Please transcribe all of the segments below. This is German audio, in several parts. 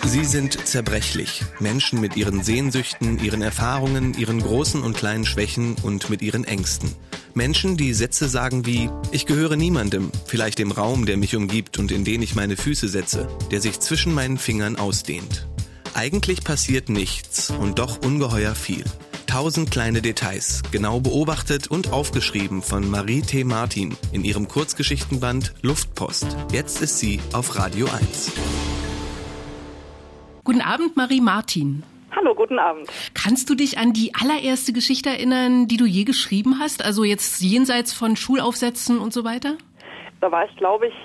Sie sind zerbrechlich. Menschen mit ihren Sehnsüchten, ihren Erfahrungen, ihren großen und kleinen Schwächen und mit ihren Ängsten. Menschen, die Sätze sagen wie: Ich gehöre niemandem, vielleicht dem Raum, der mich umgibt und in den ich meine Füße setze, der sich zwischen meinen Fingern ausdehnt. Eigentlich passiert nichts und doch ungeheuer viel. 1000 kleine Details, genau beobachtet und aufgeschrieben von Marie T. Martin in ihrem Kurzgeschichtenband Luftpost. Jetzt ist sie auf Radio 1. Guten Abend, Marie Martin. Hallo, guten Abend. Kannst du dich an die allererste Geschichte erinnern, die du je geschrieben hast? Also jetzt jenseits von Schulaufsätzen und so weiter? Da war ich, glaube ich,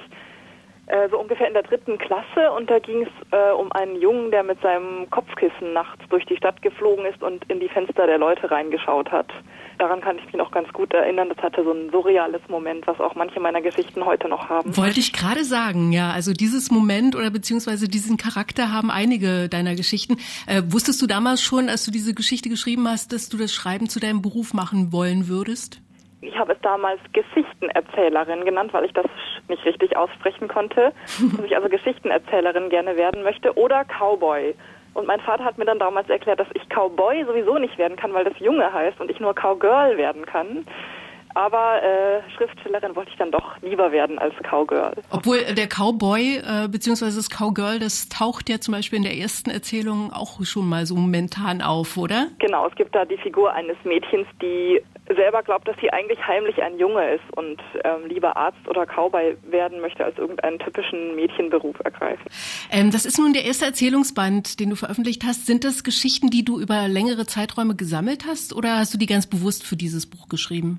so ungefähr in der 3. Klasse und da ging es um einen Jungen, der mit seinem Kopfkissen nachts durch die Stadt geflogen ist und in die Fenster der Leute reingeschaut hat. Daran kann ich mich noch ganz gut erinnern. Das hatte so ein surreales Moment, was auch manche meiner Geschichten heute noch haben. Wollte ich gerade sagen, ja. Also dieses Moment oder beziehungsweise diesen Charakter haben einige deiner Geschichten. Wusstest du damals schon, als du diese Geschichte geschrieben hast, dass du das Schreiben zu deinem Beruf machen wollen würdest? Ich habe es damals Geschichtenerzählerin genannt, weil ich das nicht richtig aussprechen konnte. Dass ich also Geschichtenerzählerin gerne werden möchte oder Cowboy. Und mein Vater hat mir dann damals erklärt, dass ich Cowboy sowieso nicht werden kann, weil das Junge heißt und ich nur Cowgirl werden kann. Aber Schriftstellerin wollte ich dann doch lieber werden als Cowgirl. Obwohl der Cowboy beziehungsweise das Cowgirl, das taucht ja zum Beispiel in der ersten Erzählung auch schon mal so momentan auf, oder? Genau, es gibt da die Figur eines Mädchens, die selber glaubt, dass sie eigentlich heimlich ein Junge ist und lieber Arzt oder Cowboy werden möchte, als irgendeinen typischen Mädchenberuf ergreifen. Das ist nun der erste Erzählungsband, den du veröffentlicht hast. Sind das Geschichten, die du über längere Zeiträume gesammelt hast oder hast du die ganz bewusst für dieses Buch geschrieben?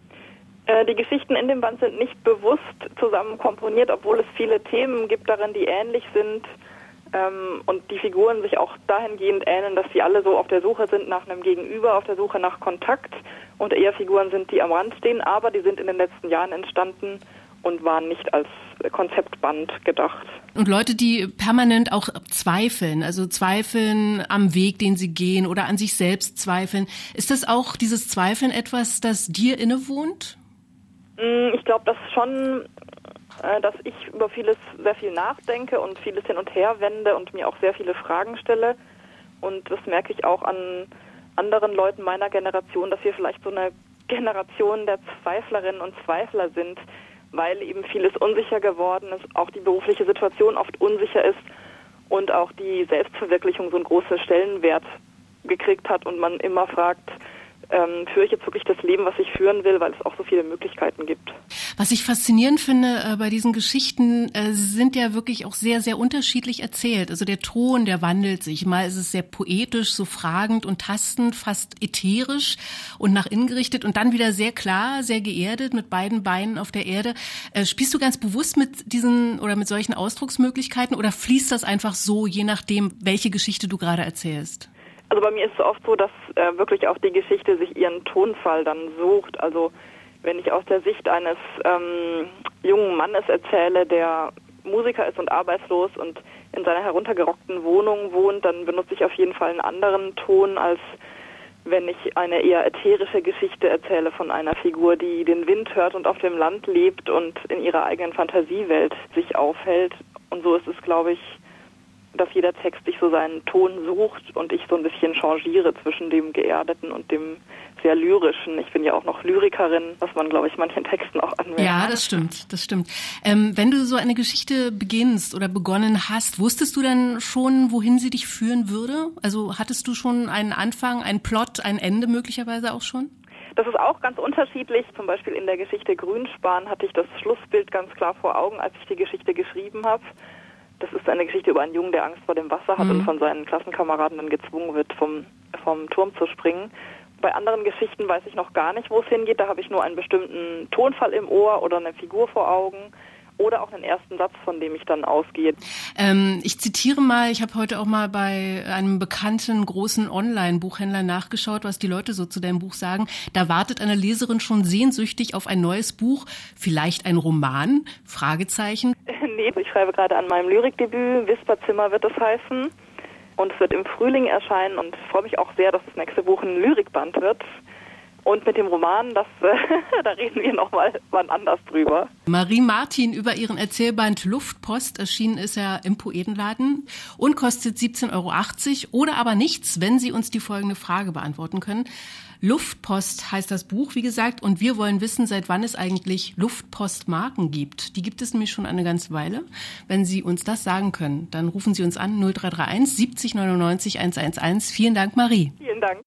Die Geschichten in dem Band sind nicht bewusst zusammen komponiert, obwohl es viele Themen gibt darin, die ähnlich sind und die Figuren sich auch dahingehend ähneln, dass sie alle so auf der Suche sind nach einem Gegenüber, auf der Suche nach Kontakt und eher Figuren sind, die am Rand stehen, aber die sind in den letzten Jahren entstanden und waren nicht als Konzeptband gedacht. Und Leute, die permanent auch zweifeln, also zweifeln am Weg, den sie gehen oder an sich selbst zweifeln. Ist das auch, dieses Zweifeln, etwas, das dir innewohnt? Ich glaube, dass schon, dass ich über vieles sehr viel nachdenke und vieles hin und her wende und mir auch sehr viele Fragen stelle. Und das merke ich auch an anderen Leuten meiner Generation, dass wir vielleicht so eine Generation der Zweiflerinnen und Zweifler sind, weil eben vieles unsicher geworden ist, auch die berufliche Situation oft unsicher ist und auch die Selbstverwirklichung so einen großen Stellenwert gekriegt hat und man immer fragt, führe ich jetzt wirklich das Leben, was ich führen will, weil es auch so viele Möglichkeiten gibt. Was ich faszinierend finde bei diesen Geschichten, sind ja wirklich auch sehr, sehr unterschiedlich erzählt. Also der Ton, der wandelt sich. Mal ist es sehr poetisch, so fragend und tastend, fast ätherisch und nach innen gerichtet und dann wieder sehr klar, sehr geerdet, mit beiden Beinen auf der Erde. Spielst du ganz bewusst mit diesen oder mit solchen Ausdrucksmöglichkeiten oder fließt das einfach so, je nachdem, welche Geschichte du gerade erzählst? Also bei mir ist es oft so, dass wirklich auch die Geschichte sich ihren Tonfall dann sucht. Also wenn ich aus der Sicht eines jungen Mannes erzähle, der Musiker ist und arbeitslos und in seiner heruntergerockten Wohnung wohnt, dann benutze ich auf jeden Fall einen anderen Ton, als wenn ich eine eher ätherische Geschichte erzähle von einer Figur, die den Wind hört und auf dem Land lebt und in ihrer eigenen Fantasiewelt sich aufhält. Und so ist es, glaube ich, dass jeder Text sich so seinen Ton sucht und ich so ein bisschen changiere zwischen dem Geerdeten und dem sehr Lyrischen. Ich bin ja auch noch Lyrikerin, was man, glaube ich, manchen Texten auch anmerkt. Ja, das stimmt. Wenn du so eine Geschichte beginnst oder begonnen hast, wusstest du dann schon, wohin sie dich führen würde? Also hattest du schon einen Anfang, einen Plot, ein Ende möglicherweise auch schon? Das ist auch ganz unterschiedlich. Zum Beispiel in der Geschichte Grünspan hatte ich das Schlussbild ganz klar vor Augen, als ich die Geschichte geschrieben habe. Das ist eine Geschichte über einen Jungen, der Angst vor dem Wasser hat und von seinen Klassenkameraden dann gezwungen wird, vom Turm zu springen. Bei anderen Geschichten weiß ich noch gar nicht, wo es hingeht. Da habe ich nur einen bestimmten Tonfall im Ohr oder eine Figur vor Augen oder auch einen ersten Satz, von dem ich dann ausgehe. Ich zitiere mal, ich habe heute auch mal bei einem bekannten großen Online-Buchhändler nachgeschaut, was die Leute so zu deinem Buch sagen. Da wartet eine Leserin schon sehnsüchtig auf ein neues Buch, vielleicht ein Roman? Fragezeichen. Nee, ich schreibe gerade an meinem Lyrikdebüt, Wisperzimmer wird es heißen. Und es wird im Frühling erscheinen und ich freue mich auch sehr, dass das nächste Buch ein Lyrikband wird. Und mit dem Roman, da reden wir nochmal wann anders drüber. Marie Martin über ihren Erzählband Luftpost, erschienen ist er im Poetenladen und kostet 17,80 € oder aber nichts, wenn Sie uns die folgende Frage beantworten können. Luftpost heißt das Buch, wie gesagt, und wir wollen wissen, seit wann es eigentlich Luftpostmarken gibt. Die gibt es nämlich schon eine ganze Weile. Wenn Sie uns das sagen können, dann rufen Sie uns an 0331 70 99 111. Vielen Dank, Marie. Vielen Dank.